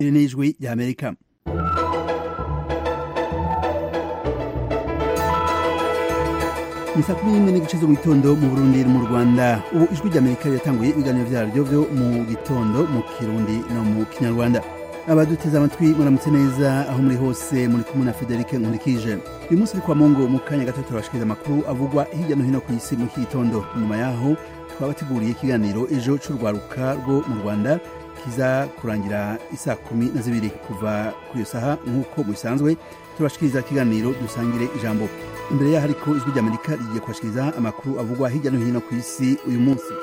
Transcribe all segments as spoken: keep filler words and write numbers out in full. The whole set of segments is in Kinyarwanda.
iri ni ijwi ry'Amerika. Ni saa kumi n'imwe n'igice zo mu gitondo mu Burundi no mu Rwanda. Ubu ijwi ry'Amerika ryatanguye ibiganiro vyaryo vyo mu gitondo mu Kirundi no mu Kinyarwanda. Abaduteze amatwi muramutse neza aho muri hose, muri kumwe na Frederic Nkurikije. Uyu munsi ni kwa Mungu mu kanya gato turabashikiriza amakuru avugwa hirya no hino ku isi mu gitondo. Nyuma yaho twabateguriye ikiganiro ejo c'urwaruka rwo mu Rwanda kiza kurangira isaa kumi na zibiri kuva kuri iyo saha nk'uko bisanzwe turabashikiriza ikiganiro dusangire ijambo. Imbere yaho ariko ijwi ry'Amerika rigiye kubashikiriza amakuru avugwa hirya no hino ku isi uyu munsi.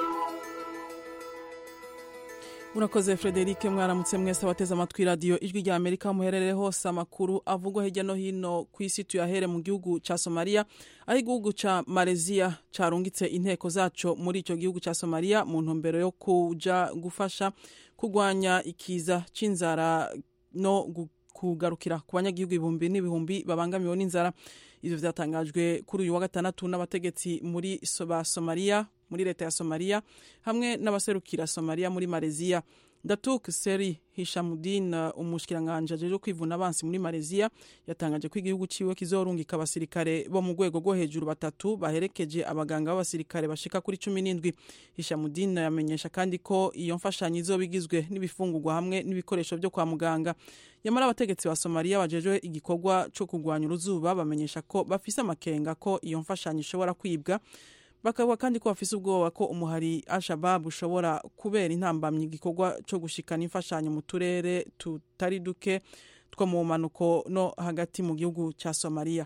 Urakoze Frederic, mwaramutse mwese abateze amatwi radio ijwi rya Amerika muherereye hose. Amakuru avugwa hirya no hino ku isi tuyahere mu gihugu ca Somalia, aho igihugu ca Malaysia carungitse inteko zaco muri ico gihugu ca Somalia mu ntumbero yo kuja gufasha kugwanya ikiza c'inzara no kugarukira ku banyagihugu ibihumbi n'ibihumbi babangamiwe n'inzara. Ivyo vyatangajwe kuri uyu wa gatandatu n'abategetsi muri ba Somalia, muri leta ya Somalia hamwe n'abaserukira Somalia muri Malaysia. Datuk Seri Hishamuddin, umushikiranganje ajeje kwivuna abansi muri Malaysia, yatangaje ko igihugu ciwe kizorungika abasirikare bo mu rwego rwo hejuru batatu baherekeje abaganga b'abasirikare bashika kuri cumi n'indwi. Hishamuddin yamenyesha kandi ko iyo mfashanyo izobigizwe n'ibifungurwa hamwe n'ibikoresho byo kwa muganga. Yamara abategetsi ba Somalia bajejwe igikorwa cyo kugwanya uruzuba bamenyesha ko bafise amakenga ko iyo mfashanyo ishobora kwibwa. Bakaba kandi ko bafise ubwoba ko umuhari Al-Shabaab ushobora kubera intambamyi igikorwa cyo gushikana imfashanyo mu turere tutari duke two mu manuko no hagati mu gihugu ca Somalia.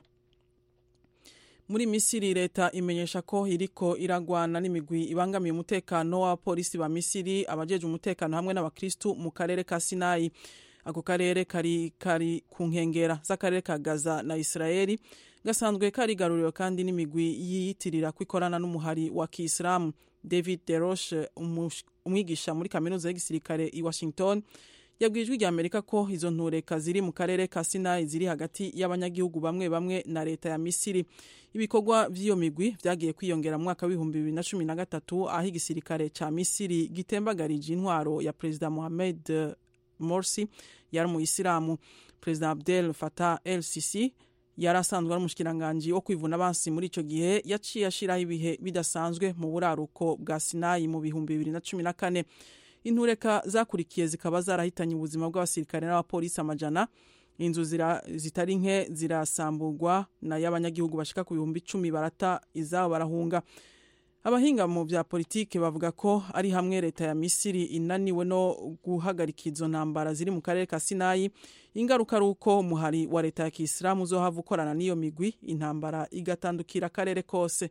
Muri Misiri leta imenyesha ko iriko iragwana n'imigwi ibangamiye umutekano wa polisi ba Misiri, abajeje umutekano hamwe n'abakristu mu karere ka Sinai. Ako karere kari kari ku nkengera z'akarere ka Gaza na Israeli, gasanzwe karigaruriwe kandi n'imigwi yiyitirira kwikorana n'umuhari wa Kiislamu. David Deroche, umwigisha muri kaminuza y'igisirikare i Washington, yabwiye ijwi rya Amerika ko izo ntureka ziri mu karere ka Sinai ziri hagati y'abanyagihugu bamwe bamwe na leta ya Misiri. Ibikorwa vy'iyo migwi vyagiye kwiyongera mu mwaka w'ibihumbi bibiri na cumi na gatatu, aho igisirikare ca Misiri gitembagarije intwaro ya Perezida Mohamed Morsi yari mu Isilamu. Perezida Abdel Fattah el-Sisi yari asanzwe ari umushikiranganje wo kwivuna abansi muri ico gihe, yaciye ashiraho ibihe bidasanzwe mu buraruko bwa Sinai mu bihumbi bibiri na cumi na kane. Intureka zakurikiye zikaba zarahitanye ubuzima bw'abasirikare n'abapolisi amajana. Inzu zira, zitari nke zirasamburwa na y'abanyagihugu bashika ku bihumbi icumi barata izabo barahunga. Abahinga mu vya politike bavuga ko ari hamwe leta ya Misiri inaniwe no guhagarika izo ntambara ziri mu karere ka Sinai. Ingaruka ruko umuhari wa leta ya Kiislamu uzohava ukorana n'iyo migwi, intambara igatandukira akarere kose.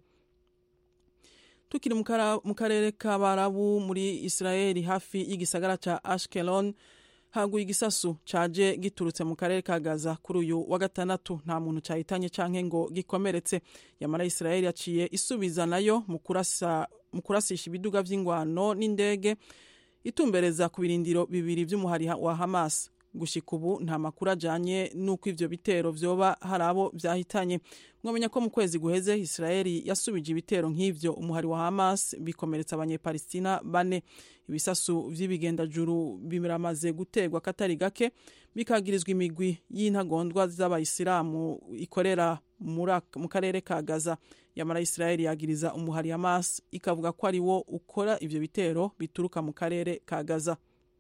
Tukiri mu karere k'Abarabu muri Israeli hafi y'igisagara ca Ashkelon, haguye igisasu caje giturutse mu karere ka Gaza kuri uyu wa gatandatu. Nta muntu cahitanye canke ngo gikomeretse. Yamara Israeli yaciye isubiza nayo mu kurasa mu kurasisha ibiduga vy'ingwano n'indege itumbereza ku birindiro bibiri vy'umuhari wa Hamas. Gushika ubu nta makuru ajanye nuko ivyo bitero vyoba harabo vyahitanye. Mwamenya ko mu kwezi guheze Israeli yasubije ibitero nk'ivyo umuhari wa Hamas bikomeretsa abanyepalestina bane. Ibisasu vy'ibigendajuru bimiramaze gutegwa katari gake, bikagirizwa imigwi y'intagondwa z'abayisilamu ikorera mu karere ka Gaza. Yamara Israeli yagiriza umuhari Hamas ikavuga ko ari wo ukora ivyo bitero bituruka mu karere ka Gaza.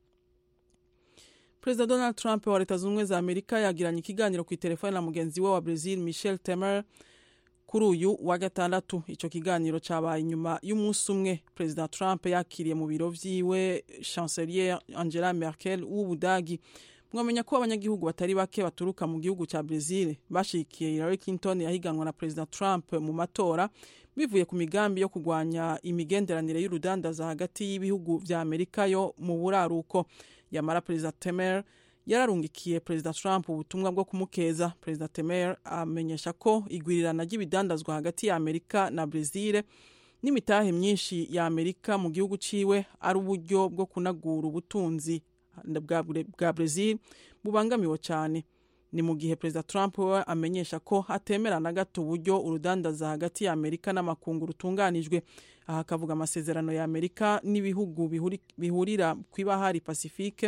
Perezida Donald Trump wa Leta Zunze Ubumwe za Amerika yagiranye ikiganiro ku telefone na mugenzi we wa Brazil Michel Temer kuri uyu wa gatandatu. Ico kiganiro cabaye nyuma y'umunsi umwe Perezida Trump yakiriye mu biro vyiwe Chancelier Angela Merkel w'Ubudagi. Mwamenya ko abanyagihugu batari bake baturuka mu gihugu ca Brazil bashikiye Hillary Clinton yahiganwa na Perezida Trump mu matora, bivuye ku migambi yo kugwanya imigenderanire y'urudandaza hagati y'ibihugu vya Amerika yo mu buraruko. Yamara Perezida Temer yararungikiye Perezida Trump ubutumwa bwo kumukeza. Perezida Temer amenyesha ko igwirirana ry'ibidandazwa hagati ya Amerika na Brazil n'imitahe myinshi ya Amerika mu gihugu ciwe ari uburyo bwo kunagura ubutunzi bwa Brazil bubangamiwe cyane. Ni mu gihe Perezida Trump we amenyesha ko atemerana gato uburyo urudandaza hagati ya Amerika n'amakungu rutunganijwe. Aha kavuga amasezerano ya Amerika n'ibihugu bihurira kw'ibahari Pacifique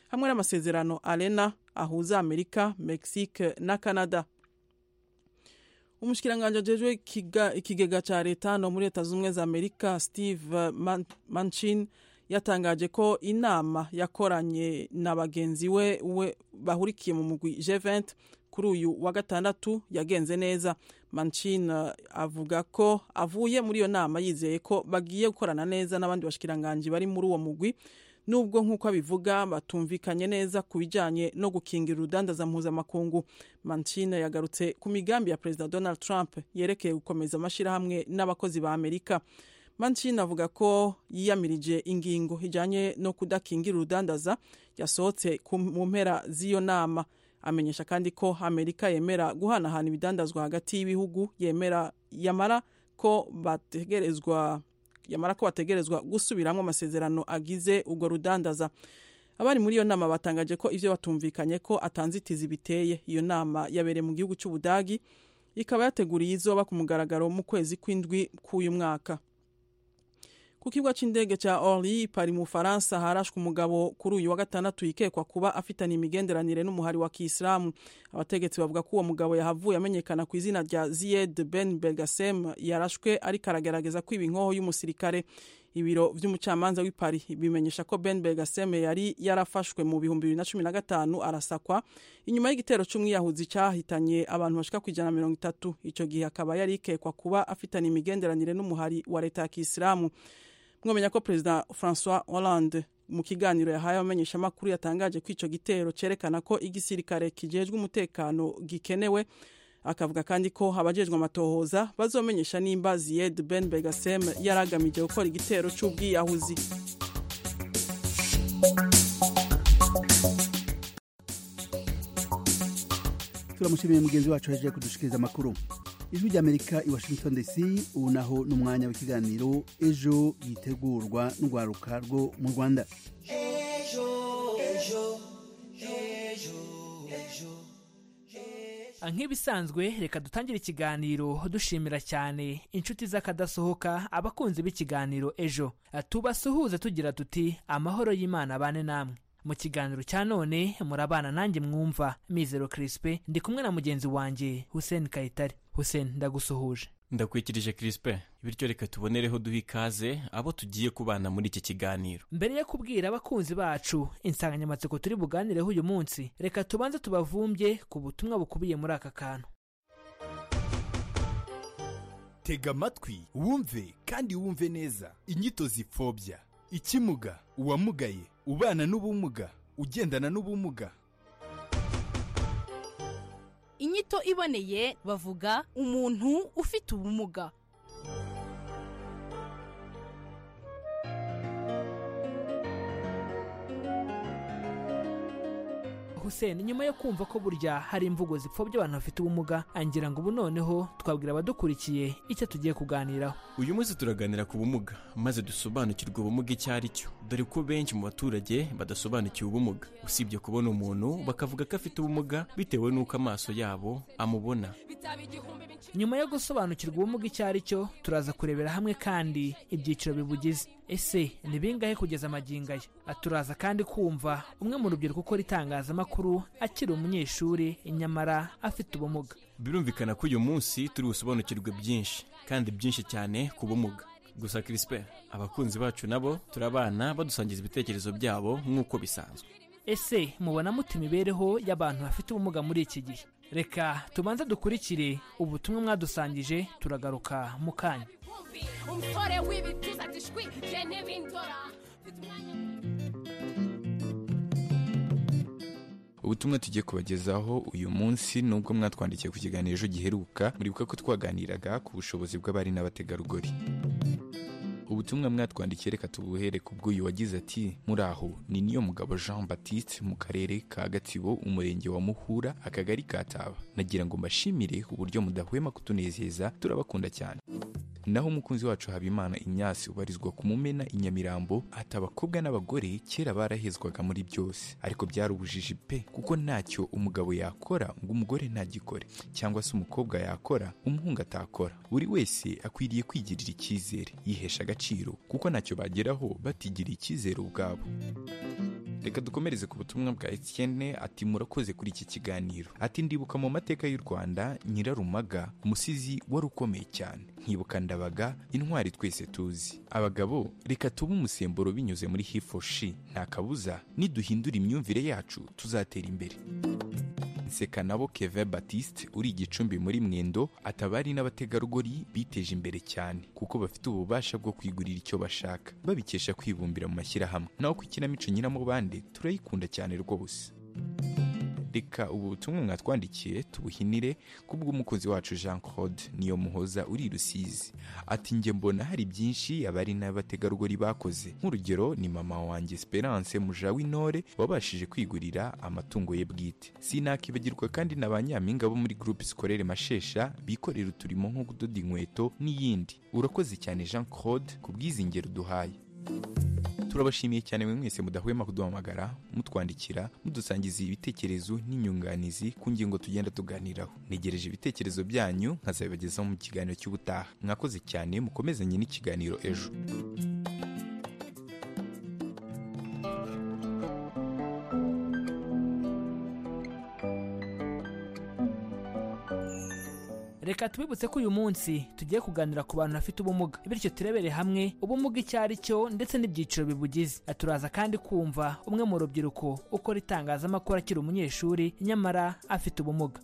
hamwe n'amasezerano arena ahuza Amerika, Mexique na Canada. Umushikiranganje ajejwe ikigega ca leta no muri Leta Zunze za Amerika Steve Mnuchin yatangaje ko inama yakoranye na bagenzi we, we bahurikiye mu mugwi G vingt kuri uyu wa gatandatu yagenze neza. Mnuchin avuga ko avuye muri iyo nama yizeye ko bagiye gukorana neza n'abandi bashikiranganje bari muri uwo mugwi, nubwo nk'uko abivuga batumvikanye neza ku bijyanye no gukingira urudandaza mpuzamakungu. Mnuchin yagarutse ku migambi ya Perezida Donald Trump yerekeye gukomeza amashyirahamwe n'abakozi ba Amerika. Mnuchin avuga ko yiyamirije ingingo ijyanye no kudakingira urudandaza yasohotse mu mpera z'iyo nama. Amenyesha kandi ko Amerika yemera guhanahana ibidandazwa hagati y'ibihugu, yemera yamara ko bategerezwa yamara ko bategerezwa gusubiramo amasezerano agize ubwo rudandaza. Abari muri iyo nama batangaje ko ivyo batumvikanye ko atanzitizi biteye. Iyo nama yabereye mu gihugu cy'Ubudagi, ikaba yateguriye izoba ku mugaragaro mu kwezi kw'indwi k'uyu mwaka. Ku kibuga c'indege ca Orly pari mu Faransa harashwe umugabo kuri uyu wa gatandatu yikekwa kuba afitanye imigenderanire n'umuhari wa Kiislamu. Abategetsi bavuga ko uwo mugabo yahavuye amenyekana ku izina rya Zied Ben Belgasem, yarashwe ariko aragerageza kwiba inkoho y'umusirikare. Ibiro vy'umucamanza w'i Paris bimenyesha ko Ben Belgasem yari yarafashwe mu bihumbi bibiri na cumi na gatanu arasakwa inyuma y'igitero c'umwiyahuzi cahitanye abantu bashika ku ijana na mirongo itatu. Ico gihe akaba yari yikekwa kuba afitanye imigenderanire n'umuhari wa leta ya Kiislamu. Mwomenya ko Perezida François Hollande mu kiganiro yahaye abamenyesha makuru yatangaje ko ico gitero cerekana ko igisirikare kijejwe umutekano gikenewe. Akavuga kandi ko abajejwe amatohoza bazomenyesha nimba Zied Ben Belgasem yaragamije gukora igitero c'ubwiyahuzi. Turamushimiye mugenzi wacu yaje kudushikiriza amakuru. Ijwi ry'Amerika i Washington D C, ubu naho n'umwanya w'ikiganiro ejo yitegurwa n'urwaruka rwo mu Rwanda. Ejo ejo ejo ejo nk'ibisanzwe reka dutangire ikiganiro dushimira cyane inshuti z'akadasohoka abakunzi b'ikiganiro ejo. Tubasuhuze tugira tuti amahoro y'Imana bane namwe. Mu kiganiro cya none murabana nanjye mwumva Mizero Crispe, ndi kumwe na mugenzi wanjye Hussein Kayitare. Hussein, ndagusuhuje. Ndakwikirije Crispe, bityo reka tubonereho duha ikaze abo tugiye kubana muri iki kiganiro. Mbere yo kubwira abakunzi bacu insanganyamatsiko turi buganireho uyu munsi, reka tubanze tubavumbye ku butumwa bukubiye muri aka kantu. Tega amatwi wumve kandi wumve neza. Inyito zipfobya: ikimuga, uwamugaye, ubana n'ubumuga, ugendana n'ubumuga. Inyito iboneye bavuga umuntu ufite ubumuga. Hussein, nyuma yo kumva ko burya hari imvugo zipfobya abantu bafite ubumuga, angira ngo ubu noneho twabwira abadukurikiye icyo tugiye kuganiraho. Uyu munsi turaganira ku bumuga maze dusobanukirwa ubumuga icyo ari cyo, dore ko benshi mu baturage badasobanukiwe ubumuga, usibye kubona umuntu bakavuga ko afite ubumuga bitewe n'uko amaso yabo amubona. Nyuma yo gusobanukirwa ubumuga icyo ari cyo, turaza kurebera hamwe kandi ibyiciro bibugize. Ese ni bingahe kugeza amagingo aya? Turaza kandi kumva umwe mu rubyiruko ukora itangazamakuru akiri umunyeshuri nyamara afite ubumuga. Birumvikana ko uyu munsi turi busobanukirwe byinshi kandi byinshi cyane ku bumuga. Gusa Crispe, abakunzi bacu nabo turabana badusangiza ibitekerezo byabo nk'uko bisanzwe. Ese mubona muti imibereho y'abantu bafite ubumuga muri iki gihe? Reka tubanze dukurikire ubutumwa mwadusangije, turagaruka mu kanya. Ubutumwa tugiye kubagezaho uyu munsi nubwo mwatwandikiye ku kiganiro ejo giheruka, muribuka ko twaganiraga ku bushobozi bw'abari n'abategarugori. Ubutumwa mwatwandikiye reka tubuhere ku bw'uyu wagize ati: muraho, ni niyo mugabo Jean Baptiste mu karere ka Gatsibo, umurenge wa Muhura, akagari ka Taba. Nagira ngo mbashimire uburyo mudahwema kutunezeza, turabakunda cyane. Naho umukunzi wacu Habimana Inyasi ubarizwa ku Mumena i Nyamirambo, ati abakobwa n'abagore kera barahezwaga muri byose, ariko byarubujije pe, kuko ntacyo umugabo yakora ngo umugore ntagikore, cyangwa se umukobwa yakora umuhungu atakora. Buri wese akwiriye kwigirira icyizere, yihesha agaciro, kuko ntacyo bageraho batigiriye icyizere ubwabo. reka dukomereze ku butumwa bwa Etienne ati murakoze kuri iki kiganiro. Ati ndibuka mu mateka y'u Rwanda Nyirarumaga umusizi wari ukomeye cyane, nkibuka Ndabaga intwari twese tuzi. Abagabo reka tube umusemburo binyuze muri he for she, nta kabuza niduhindura imyumvire yacu tuzatera imbere. Sekanabo Kevin Baptiste uri Gicumbi muri Mwendo atabari n'abategarugori biteje imbere cyane kuko bafite ububasha bwo kwigurira icyo bashaka babikesha kwibumbira mu mashyirahamwe. Naho ku ikinamico Nyiramubande turayikunda cyane rwose. Reka ubu butumwa mwatwandikiye tubuhinire kubw'umukozi wacu Jean Claude niyo muhoza uri Rusizi. Ati nge mbona hari byinshi abari n'abategarugori bakoze, nk'urugero ni mama wanjye Esperance Mujawintore wabashije kwigurira amatungo ye bwite. Sinakibagirwa kandi n'abanyampinga bo muri groupe scolaire Mashesha bikorera uturimo nko kudoda inkweto n'iyindi. Urakoze cyane Jean Claude kubw'izingero duhaye. Turabashimiye cyane mwe mwese mudahwema kuduhamagara mutwandikira mudusangiza ibitekerezo n'inyunganizi ku ngingo tugenda tuganiraho. Negereje ibitekerezo byanyu nkazabibagezaho mu kiganiro cy'ubutaha. Mwakoze cyane, mukomezanye n'ikiganiro ejo. Reka tubibutse ko uyu munsi tugiye kuganira ku bantu bafite ubumuga, bityo turebere hamwe ubumuga icyo ari cyo ndetse n'ibyiciro bibugize. Turaza kandi kumva umwe mu rubyiruko ukora itangazamakuru akiri umunyeshuri nyamara afite ubumuga.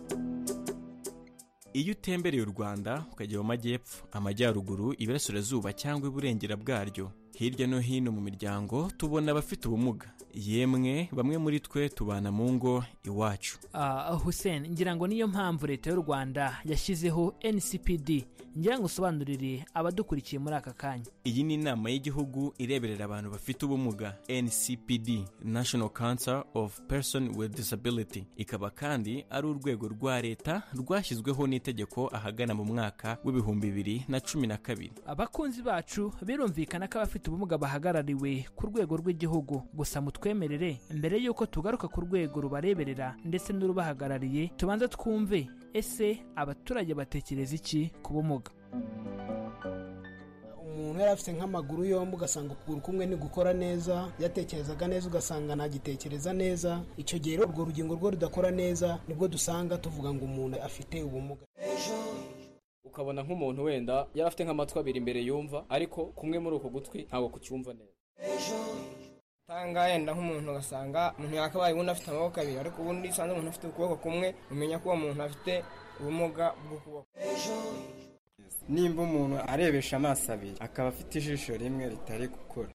Iyo utembereye u Rwanda ukajya mu majyepfo, amajyaruguru, iburasirazuba cyangwa iburengera bwaryo, hirya no hino mu miryango tubona abafite ubumuga. Yemwe bamwe muri twe tubana mu ngo iwacu. Ah, uh, Hussein, ngira ngo niyo mpamvu leta y'u Rwanda yashyizeho N C P D. Ngira ngo usobanurire abadukurikiye muri aka kanya. Iyi ni inama y'igihugu ireberera abantu bafite ubumuga, N C P D, National Council of Person with Disability. Ikaba kandi ari urwego rwa leta rwashyizweho n'itegeko ahagana mu mwaka w'ibihumbi bibiri na cumi na kabiri. Abakunzi bacu birumvikana ko abafite ubumuga bahagarariwe ku rwego rw'igihugu. Gusa mutwemerere mbere yuko tugaruka ku rwego rubareberera ndetse n'urubahagarariye, tubanza twumve ese abaturage batekereza iki ku bumuga. Umuntu yari afite nk'amaguru yombi ugasanga ukuguru kumwe ni gukora neza, yatekerezaga neza ugasanga ntagitekereza neza. Icyo gihe urwo rugingo rwo rudakora neza nibwo dusanga tuvuga ngo umuntu afite ubumuga. Ukabona nk'umuntu wenda yari afite nk'amatwi abiri imbere yumva, ariko kumwe muri uko gutwi ntabwo kucyumva neza. Tanga yenda nk'umuntu ugasanga umuntu yakabaye ubundi afite amaboko abiri, ariko ubundi isanze umuntu afite ukuboko kumwe, umenya ko uwo muntu afite ubumuga bw'ukuboko. Nimba umuntu arebesha amaso abiri akaba afite ijisho rimwe ritari gukora.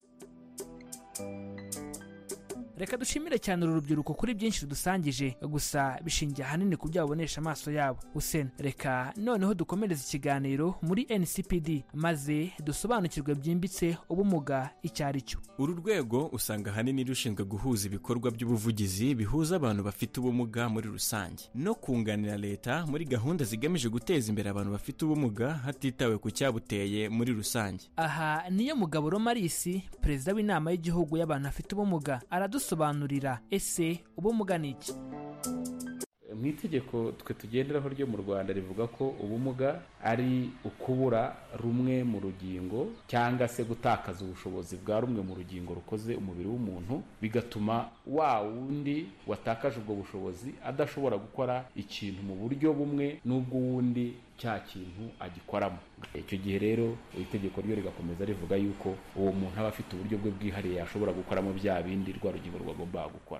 Reka dushimire cyane uru rubyiruko kuri byinshi rudusangije, gusa bishingiye ahanini ku byabonesha amaso yabo. Hussein, reka noneho dukomereze ikiganiro muri N C P D maze dusobanukirwe byimbitse ubumuga icyo ari cyo. Uru rwego usanga ahanini rushinzwe guhuza ibikorwa by'ubuvugizi bihuza abantu bafite ubumuga muri rusange no kunganira leta muri gahunda zigamije guteza imbere abantu bafite ubumuga hatitawe ku cyabuteye muri rusange. Aha niyo Mugabo Romarisi, perezida w'inama y'igihugu y'abantu bafite ubumuga, aradusobanurira ese ubumuga ni iki. Mu itegeko twe tugenderaho ryo mu Rwanda rivuga ko ubumuga ari ukubura rumwe mu rugingo cyangwa se gutakaza ubushobozi bwa rumwe mu rugingo rukoze umubiri w'umuntu, bigatuma wa wundi watakaje ubwo bushobozi adashobora gukora ikintu mu buryo bumwe n'ubwo wundi cya kintu agikoramo. Icyo gihe rero itegeko ryo rigakomeza rivuga yuko uwo muntu aba afite uburyo bwe bwihariye ashobora gukoramo bya bindi rwa rugingo rwagomba gukora.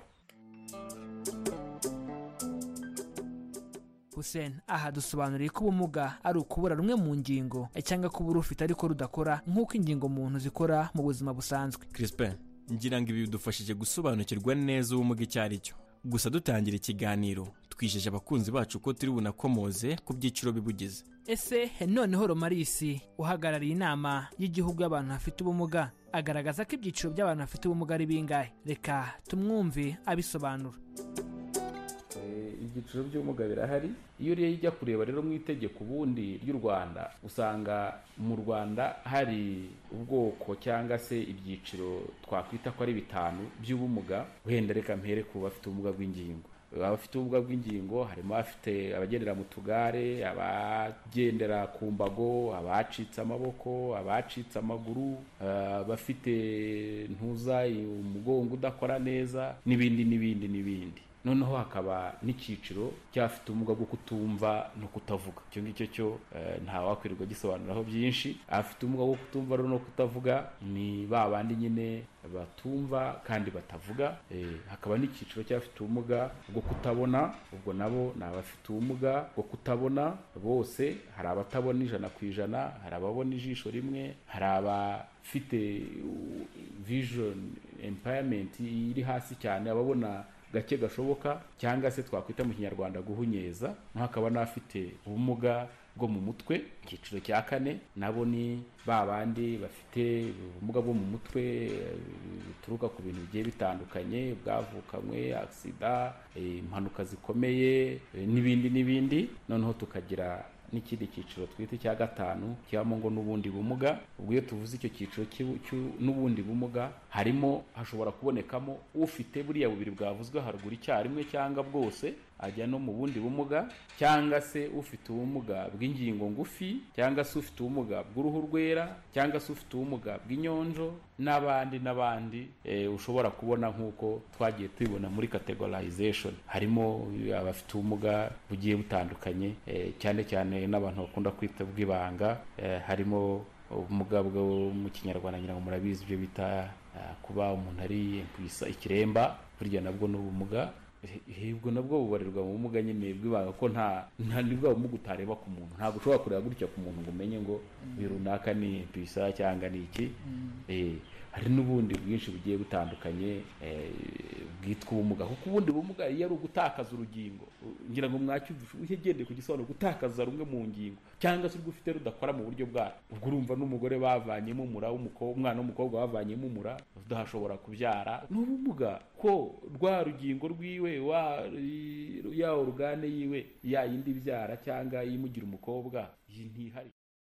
Hussein, aha dusobanuriye ko ubumuga ari ukubura rumwe mu ngingo cyangwa kuba urufite ariko rudakora nk'uko ingingo muntu zikora mu buzima busanzwe. Crispin, ngira ngo ibi bidufashije gusobanukirwa neza ubumuga icyo ari cyo. Gusa dutangira ikiganiro twijeje abakunzi bacu ko turi bunakomoze ku byiciro bibugize. Ese noneho Romarisi uhagarariye inama y'igihugu y'abantu bafite ubumuga agaragaza ko ibyiciro by'abantu bafite ubumuga ari bingahe. Reka tumwumve abisobanura. Ibyiciro by'ubumuga birahari. Iyo rero ijya kureba rero mu itegeko ubundi ry'u Rwanda usanga mu Rwanda hari ubwoko cyangwa se ibyiciro twakwita ko ari bitanu by'ubumuga. Wenda reka mpere ku bafite ubumuga bw'ingingo. abafite ubumuga bw'ingingo harimo abafite abagendera mu tugare, abagendera ku mbago, abacitse amaboko, abacitse amaguru, abafite ntuza umugongo udakora neza n'ibindi n'ibindi n'ibindi. Noneho hakaba n'icyiciro cy'abafite ubumuga bwo kutumva no kutavuga. Icyo ngicyo cyo nta wakwirirwa gisobanuraho byinshi. Abafite ubumuga bwo kutumva no kutavuga ni ba bandi nyine batumva kandi batavuga. Hakaba n'icyiciro cy'abafite ubumuga bwo kutabona, ubwo nabo ni abafite ubumuga bwo kutabona bose. Hari abatabona ijana ku ijana, hari ababona ijisho rimwe, hari abafite vision impairment iri hasi cyane, ababona gake gashoboka cyangwa se twakwita mu kinyarwanda guhunyeza. Hakaba n'abafite ubumuga bwo mu mutwe, icyiciro cya kane, nabo ni ba bandi bafite ubumuga bwo mu mutwe bituruka ku bintu bigiye bitandukanye, bwavukanywe, aksida, impanuka zikomeye n'ibindi n'ibindi. Noneho tukagira n'ikindi cyiciro twita cya gatanu kibamo ngo n'ubundi bumuga. Ubwo iyo tuvuze icyo cyiciro n'ubundi bumuga, harimo hashobora kubonekamo ufite buriya bubiri bwavuzwe haruguru icyarimwe cyangwa bwose, ajya no mu bundi bumuga, cyangwa se ufite ubumuga bw'ingingo ngufi, cyangwa se ufite ubumuga bw'uruhu rwera, cyangwa se ufite ubumuga bw'inyonjo n'abandi n'abandi. E, ushobora kubona nk'uko twagiye tubibona muri categorization, harimo abafite ubumuga bugiye butandukanye, e, cyane cyane n'abantu bakunda kwita bw'ibanga. E, harimo ubumuga bwo mu kinyarwanda ngira ngo murabizi ibyo bita uh, kuba umuntu ari impwisa ikiremba, burya nabwo n'ubumuga. Hebwo nabwo bubarirwa mu bumuga nyine bw'ibanga, ko nta nta nibwo bumuga utareba ku muntu. Ntabwo ushobora kureba gutya ku muntu ngo umenye ngo uyu runaka ni impwisa cyangwa ni iki. Eh, hari n'ubundi bwinshi bugiye butandukanye eh, bwitwa ubumuga. Kuko ubundi bumuga iyo ari ugutakaza urugingo, ngira ngo mwacyumvishe uhegende ku gisobanuro gutakaza rumwe mu ngingo, cyangwa se rwufite rudakora mu buryo bwayo. Ubwo urumva n'umugore bavanyemo umura w'umukobwa, umwana w'umukobwa bavanyemo umura udashobora kubyara, n'ubumuga ko rwa rugingo rwiwe wa ya organe yiwe ya yindi byara cyangwa yimugira umukobwa ntihari.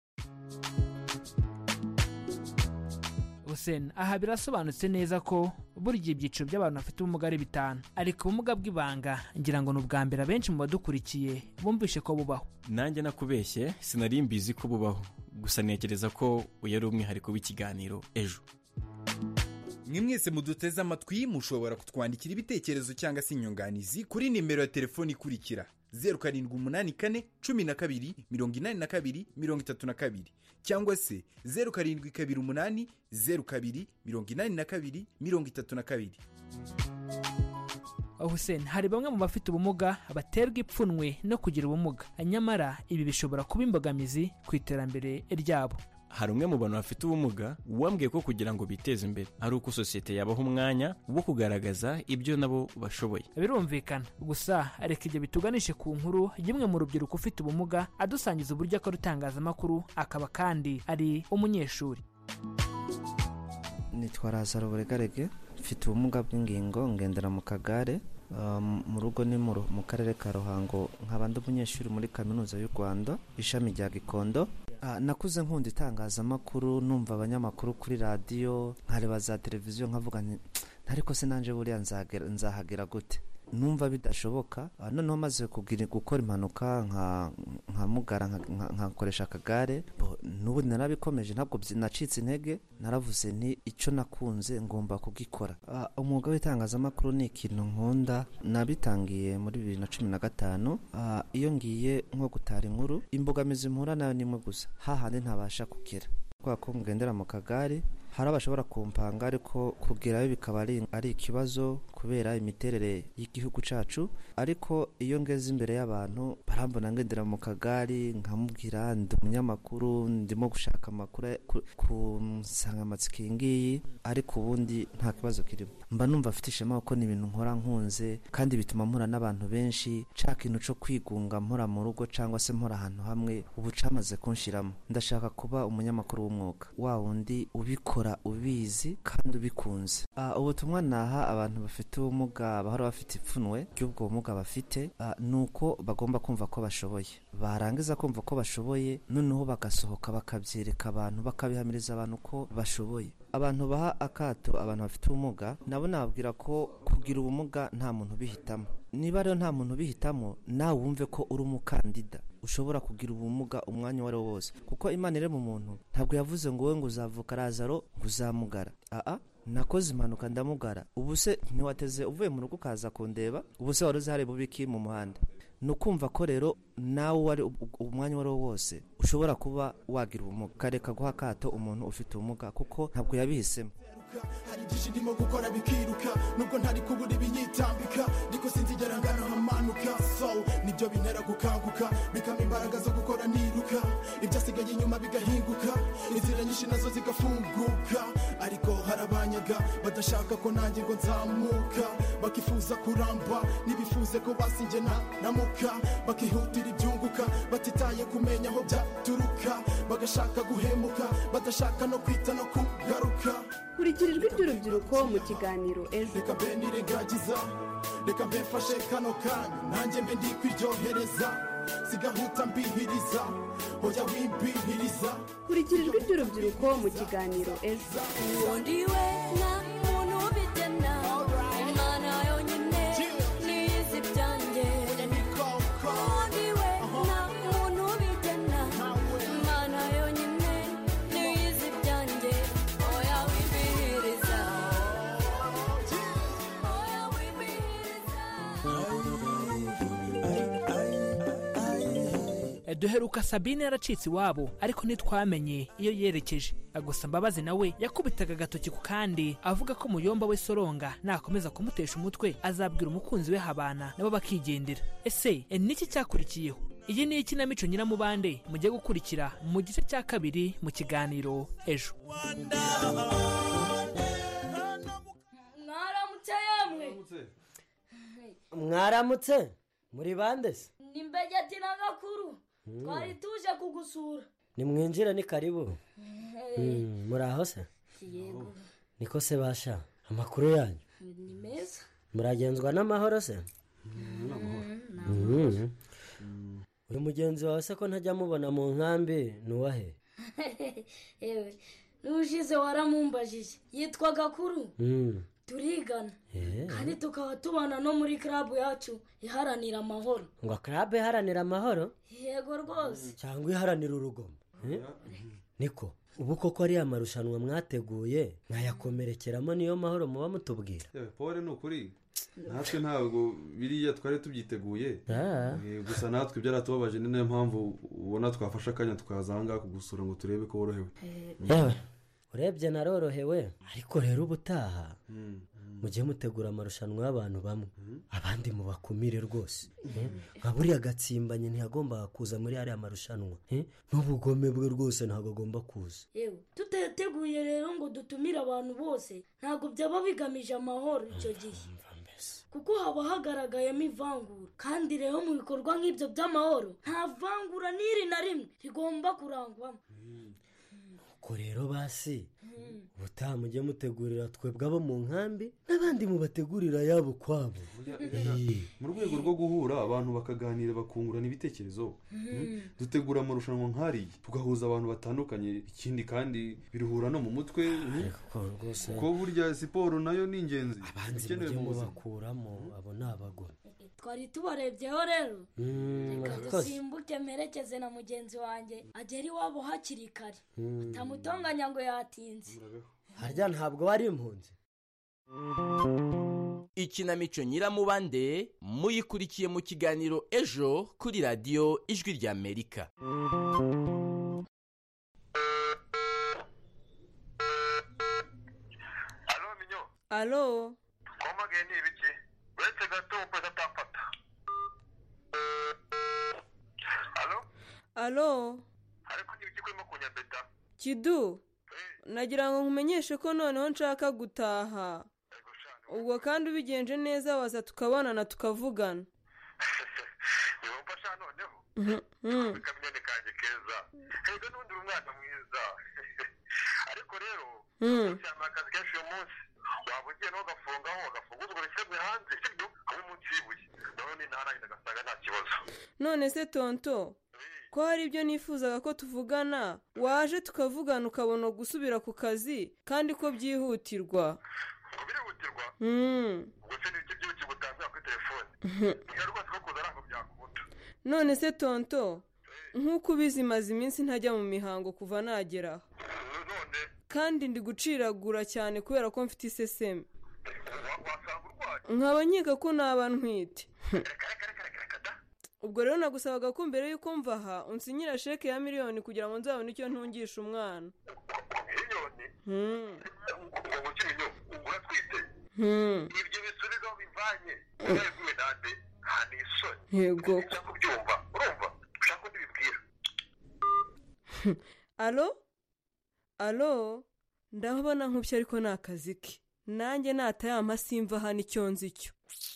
Hussein, aha birasobanutse neza ko burya ibyiciro by'abantu bafite ubumuga ari bitanu, ariko ubumuga bw'ibanga ngira ngo ni ubwa mbere abenshi mu badukurikiye bumvishe ko bubaho. Nanjye nakubeshye, sinari mbizi ko bubaho, gusa ntekereza ko uyu ari umwihariko w'ikiganiro ejo. Mwe mwese muduteze amatwi mushobora kutwandikira ibitekerezo cyangwa se inyunganizi kuri nimero ya telefoni ikurikira: zeru karindwi umunani kane cumi na kabiri mirongo inani na kabiri mirongo itatu na kabiri, cyangwa se zeru karindwi kabiri umunani zeru kabiri mirongo inani na kabiri mirongo itatu na kabiri. Hussein, hari bamwe mu bafite ubumuga baterwa ipfunwe no kugira ubumuga, nyamara ibi bishobora kuba imbogamizi ku iterambere ryabo. Hari umwe mu bantu bafite ubumuga wambwiye ko kugira ngo biteze imbere ari uko sosiyete yabaho umwanya wo kugaragaza ibyo nabo bashoboye. Birumvikana, gusa reka ibyo bituganishe ku nkuru y'umwe mu rubyiruko ufite ubumuga adusangiza uburyo akora itangazamakuru, akaba kandi ari umunyeshuri. Nitwa Lazaro Buregarege, mfite ubumuga bw'ingingo, ngendera mu kagare. Mu rugo ni mu karere ka Ruhango, nkaba ndi umunyeshuri muri kaminuza y'u Rwanda ishami rya Gikondo. Nakuze nkunda itangazamakuru, numva abanyamakuru kuri radiyo, nkareba za televiziyo, nkavuga nti ariko se nanje buriya nzahagera gute? Numva bidashoboka. Noneho maze kugira gukora impanuka nka nka mugara nkakoresha akagare, n'ubu narabikomeje, ntabwo nacitse intege. Naravuze nti icyo nakunze ngomba kugikora. Umwuga w'itangazamakuru ni ikintu nkunda, nabitangiye muri bibiri na cumi na gatanu. Iyo ngiye nko gutara inkuru, imbogamizi mpura nayo nimwe gusa, hahandi ntabasha kugera kwa ko ngendera mu kagare. Hari abashobora kumpanga ariko kugerayo bikaba ari ikibazo kubera imiterere y'igihugu cacu. Ariko iyo ngeze imbere y'abantu barambona ngendera mu kagari, nkamubwira ndi umunyamakuru, ndimo gushaka amakuru ku nsanganyamatsiko ngiyi, ariko ubundi nta kibazo kirimo. Mba numva afite ishema ko ni ibintu nkora nkunze, kandi bituma mpura n'abantu benshi. Ca kintu co kwigunga mpora mu rugo cyangwa se mpora ahantu hamwe, ubu camaze kunshiramo. Ndashaka kuba umunyamakuru w'umwuga, wa wundi ubikora ubizi kandi ubikunze. Uh, ubutumwa naha abantu bafite ubumuga, bahora bafite ipfunwe ry'ubwo bumuga bafite, uh, nuko bagomba kumva ko bashoboye. Barangiza kumva ko bashoboye, noneho bagasohoka bakabyereka abantu, bakabihamiriza abantu ko bashoboye. Abantu baha akato abantu bafite ubumuga, nabo nababwira ko kugira ubumuga nta muntu bihitamo. niba rero nta muntu ubihitamo nawe wumve ko uri umukandida ushobora kugira ubumuga umwanya uwo ari wo wose, kuko Imana iri mu muntu ntabwo yavuze ngo wowe ngo uzavuka Lazaro ngo uzamugara. aa nakoze impanuka ndamugara, ubu se ntiwateze uvuye mu rugo ukaza kundeba, ubu se wari uzi hari bubiki mu muhanda. ni ukumva ko rero nawe wari umwanya uwo ari wo wose ushobora kuba wagira ubumuga, ukareka guha akato umuntu ufite ubumuga kuko ntabwo yabihisemo. hari byinshi ndimo gukora bikiruka nubwo ntari kubura ibinyitambika ariko sinzigera ngana hamanuka, so nibyo bintera gukanguka bikama imbaraga zo gukora niruka, ibyasigaye inyuma bigahinguka, inzira nyinshi nazo zigafunguka, ariko harabanyaga badashaka ko nanjye ngo nzamuka, bakifuza kuramba nibifuze ko basinjye na namuka, bakihutira ibyunguka batitaye kumenya aho byaturuka, bagashaka guhemuka badashaka no kwita no kugaruka. kurikira ijwi ry'urubyiruko mu kiganiro ejo. reka mbe nirengagiza, reka mbe mfashe kano kanya nanjye mbe ndi kwiryohereza, sigahuta mbihiriza hoya wimbihiriza. kurikira ijwi ry'urubyiruko mu kiganiro ejo. ndiwe na muntu ubigena, Imana yonyine niyizi byanjye. ndiwe na muntu ubigena, Imana yonyine niyizi byanjye. oya wimbihiriza, oya wimbihiriza. duheruka Sabine yaracitse iwabo ariko ntitwamenye iyo yerekeje. gusa Mbabazi nawe yakubitaga agatoki ku kandi avuga ko muyomba we Soronga nakomeza kumutesha umutwe azabwira umukunzi we Habana nabo bakigendera. ese niki cyakurikiyeho? iyi ni ikinamico Nyiramubande mujye gukurikira mu gice cya kabiri mu kiganiro ejo. mwaramutse yemwe. mwaramutse muri bande se? ni Mbegeti na Gakuru, twari tuje kugusura. nimwinjire ni karibu. Mm, muraho se? yego. niko se basha, amakuru yanyu ni meza? muragenzwa n'amahoro se? Mm. uyu mugenzi wawe se ko ntajya mubona mu nkambi nuwahe? ewe n'ushize waramumbajije, yitwa Gakuru. Mm. turigana Yeah. kandi tukaba tubana no muri club yacu iharanira amahoro. ngo club iharanira amahoro? yego rwose. cyangwa iharanira urugomo? Eh? niko ubu koko ari amarushanwa mwateguye mwayakomerekeramo niyo mahoro muba mutubwira? yewe Paul ni ukuri natwe ntabwo biriya twari tubyiteguye. Eh, gusa natwe byaratubabaje, ni nayo mpamvu ubona twafashe akanya tukaza aha ngaha kugusura ngo turebe ko worohewe. yewe urebye narorohewe, ariko rero ubutaha mujye mutegura amarushanwa y'abantu bamwe, abandi mubakumire rwose. nka buriya Gatsimbanye ntiyagombaga kuza muri ariya marushanwa, n'ubugome bwe rwose ntabwo agomba kuza. yewe tutateguye rero ngo dutumire abantu bose ntabwo byaba bigamije amahoro icyo gihe, kuko haba hagaragayemo ivangura, kandi rero mu bikorwa nk'ibyo by'amahoro nta vangura n'iri na rimwe rigomba kurangwamo. ko rero basi ubutaha mujye mutegurira twebwe abo mu nkambi n'abandi mubategurira yabo kwabo. mu rwego rwo guhura abantu bakaganira bakungurana ibitekerezo, dutegura amarushanwa nk'ariya tugahuza abantu batandukanye, ikindi kandi biruhura no mu mutwe, ko burya siporo nayo ni ingenzi ikenewe mu buzima. bakuramo abo ni abagore. twari tubarebyeho rero, Mm, reka murakoze. dusimbuke mperekeze na mugenzi wanjye agera iwabo hakiri kare, Mm. utamutonganya ngo yatinze. harya ntabwo wari impunzi? ikinamico Nyiramubande muyikurikiye mu kiganiro ejo kuri radiyo Ijwi ry'Amerika. alo komage ni ibiki uretse gato ukwezi atafata. alo alo ariko n'ibiki kurimo kunyabeta? Kidu, nagira ngo nkumenyeshe ko noneho nshaka gutaha, ubwo kandi ubigenje neza waza tukabonana tukavugana. wumva sha noneho Mhm. kamenyane kanjye keza hega n'undi uri umwana mwiza ariko rero Mm. cyane akazi kenshi uyu munsi waba ugiye naho ugafungaho agafunguza ubwo bisebwe hanze sibyo aho munsi y'ibuye naho ni ntarangiza agasanga nta kibazo. None se tonto, ko hari ibyo nifuzaga ko tuvugana, waje tukavugana ukabona gusubira ku kazi kandi ko byihutirwa. ngo birihutirwa? Mm. ubwo se ni iki by'uki gutangira kuri telefone? none se tonto nk'uko ubizi maze iminsi ntajya mu mihango kuva nageraho kandi ndi guciragura cyane kubera ko mfite iseseme nkaba nkeka ko naba ntwite ubwo rero nagusabaga ko mbere y'uko mva aha unsinyira sheke ya miliyoni kugira ngo nzabone icyo ntungisha umwana ibyo bisubizo bivanye ureguwe nande nta n'isoni yego ushaka kubyumva urumva ushaka ko tubibwira alo alo ndabona nk'ubyo ariko ni akazi ke nanjye natayama simva hano icyo nzi cyo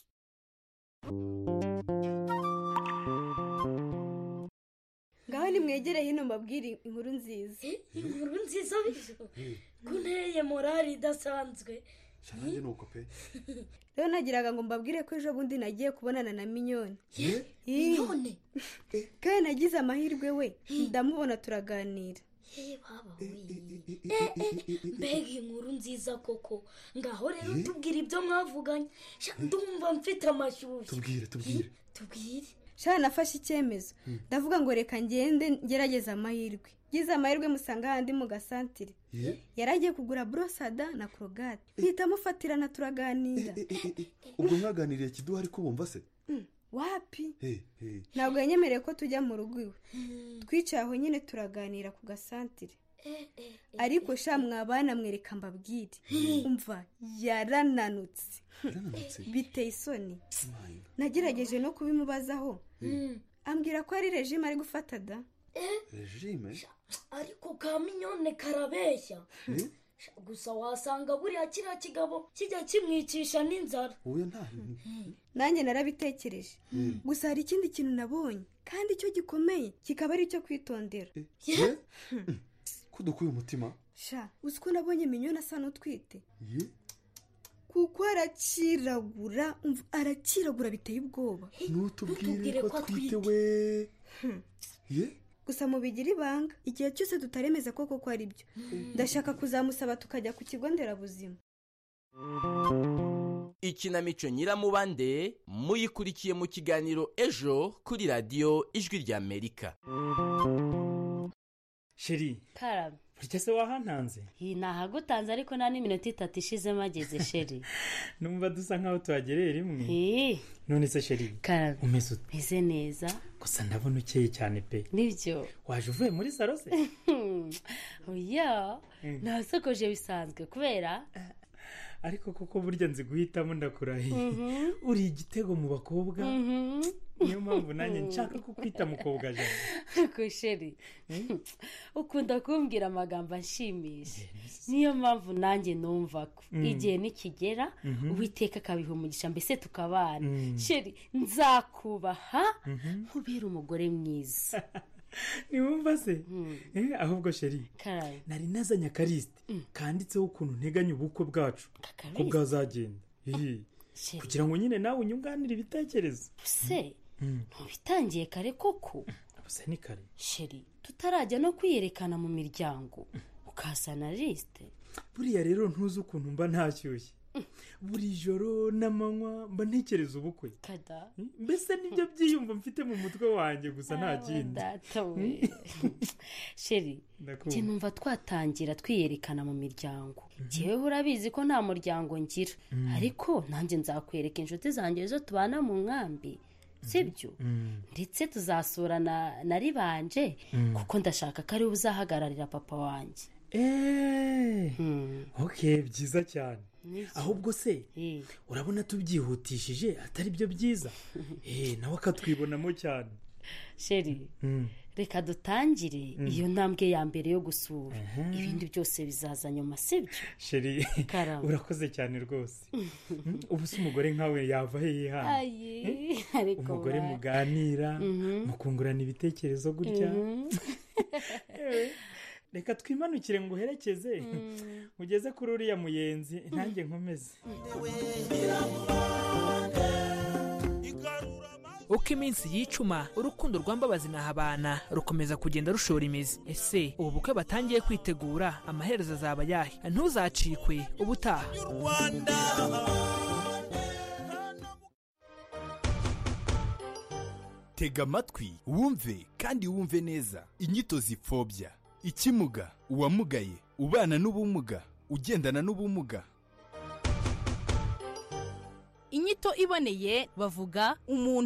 ngaho nimwegere hino mbabwire inkuru nziza inkuru nziza bityo kunteye morali idasanzwe shanange nuko pe rero nagiraga ngo mbabwire ko ejo bundi nagiye kubonana na minyoni minyoni kandi nagize amahirwe we ndamubona turaganira mbega inkuru nziza koko ngaho rero tubwire ibyo mwavuganye ndumva mfite amashyushyu tubwire tubwire tubwire shana nafashe icyemezo ndavuga ngo reka ngende ngerageze amahirwe ngize amahirwe musanga ahandi mu gasantire yaragiye kugura borosada na korogate mpita mufatirana turaganira ubwo mwaganiriye kiduha ariko bumva se wapi ntabwo yanyemereye ko tujya mu rugo iwe twicaye aho nyine turaganira ku gasantire ariko sha mwabana mwereka mbabwire umva yarananutse biteye isoni nagerageje no kubimubazaho ambwira ko ari regime ari gufata da regime ariko ka minyone karabeshya gusa wasanga buriya kiriya kigabo kijya kimwicisha n'inzara nanjye narabitekereje gusa hari ikindi kintu nabonye kandi icyo gikomeye kikaba ari icyo kwitondera ko dukuye umutima sha uzi ko nabonye minyone asa n'utwite kuko arakiragura arakiragura biteye ubwoba ntutubwire ko twite we gusa mubigira ibanga igihe cyose tutaremeza ko koko ari byo ndashaka kuzamusaba tukajya ku kigo nderabuzima ikinamico nyiramubande muyikurikiye mu kiganiro ejo kuri radiyo ijwi ry'amerika sheri karame burya se wahantanze iyi nahagutanze ariko nta n'iminota itatu ishizemo ageze sheri numva dusa nkaho tuhagereye rimwe Hii. none se sheri karame umeze ute meze neza gusa ndabona ukeye cyane pe nibyo waje uvuye muri salo se oya nasokoje bisanzwe kubera ariko koko burya nzi guhitamo ndakurahiye uri igitego mu bakobwa niyo mpamvu nanjye nshaka kukwita mukobwa jana ko sheri ukunda kumbwira amagambo anshimisha niyo mpamvu nanjye numva ko igihe nikigera uwiteka akabiha umugisha mbese tukabana sheri nzakubaha nkubera umugore mwiza niwumva se ahubwo sheri nari nazanye akarisite kanditseho ukuntu nteganya ubukwe bwacu ko bwazagenda kugira ngo nyine nawe unyunganire ibitekerezo se ntubitangiye kare koko gusa ni kare sheri tutarajya no kwiyerekana mu miryango ukazana lisite buriya rero ntuzi ukuntu mba ntashyushye buri joro n'amanywa mba ntekereza ubukwe mbese nibyo byiyumvo mfite mu mutwe wanjye gusa nta kindi sheri njye numva twatangira twiyerekana mu miryango njyewe urabizi ko nta muryango ngira ariko nanjye nzakwereka inshuti zanjye zo tubana mu nkambi sibyo ndetse tuzasurana na ribanje kuko ndashaka ko ariwe uzahagararira papa wanjye eee ok byiza cyane ahubwo se urabona tubyihutishije atari byo byiza eee nawe akatwibonamo cyane sheri reka dutangire iyo ntambwe ya mbere yo gusura ibindi byose bizaza nyuma sibyo sheri urakoze cyane rwose ubu se umugore nkawe yava he hano umugore muganira mukungurana ibitekerezo gutya reka twimanukire ngo uherekeze ugeze kuri uriya muyenzi ntange nkomeze uko iminsi yicuma urukundo rwa Mbabazi na Habana rukomeza kugenda rushora imizi ese ubu bukwe batangiye kwitegura amaherezo azaba yahe ntuzacikwe ubutaha tega amatwi wumve kandi wumve neza. Inyito zipfobya: ikimuga, uwamugaye, ubana n'ubumuga, ugendana n'ubumuga. Inyito iboneye bavuga umuntu